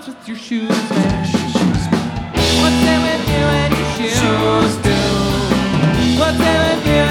with your shoes, man? What's it with you and your shoes do? What's it with you